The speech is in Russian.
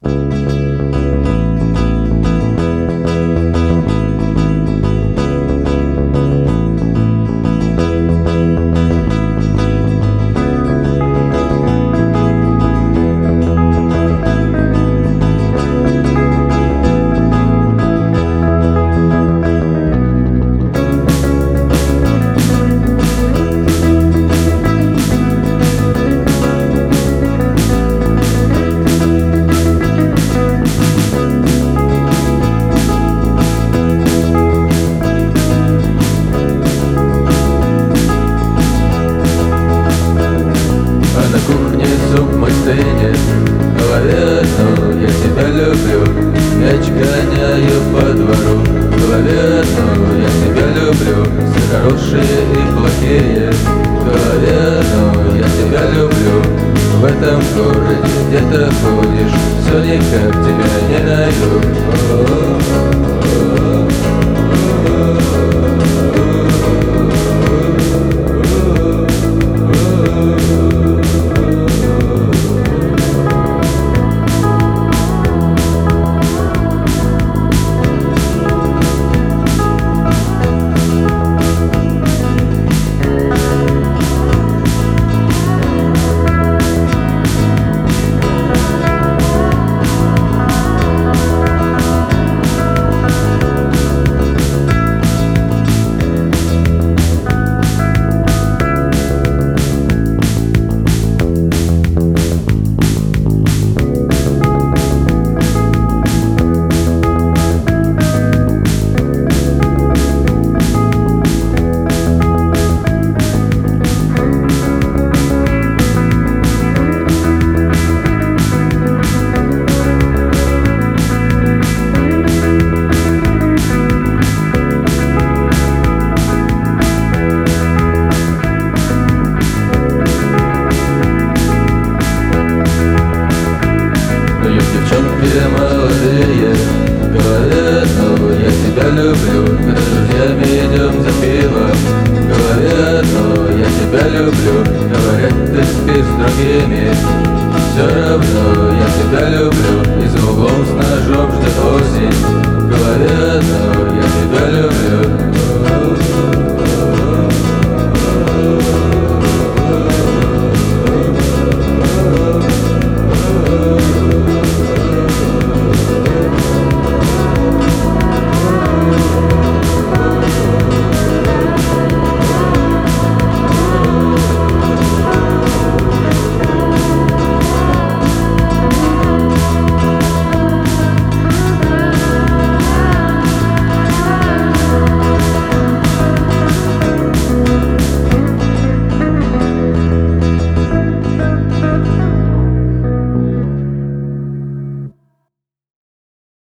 Зуб мой стынет в голове, но я тебя люблю. Мяч гоняю по двору в голове, но я тебя люблю. Все хорошие и плохие в голове, но я тебя люблю. В этом городе где-то ходишь, все никак тебя не найду. Девчонки молодые в голове, но я тебя люблю. Мы с друзьями идем за пивом в голове, но я тебя люблю. Говорят, ты спишь с другими, все равно я тебя люблю. И за углом с ножом ждет осень в голове, но я тебя люблю.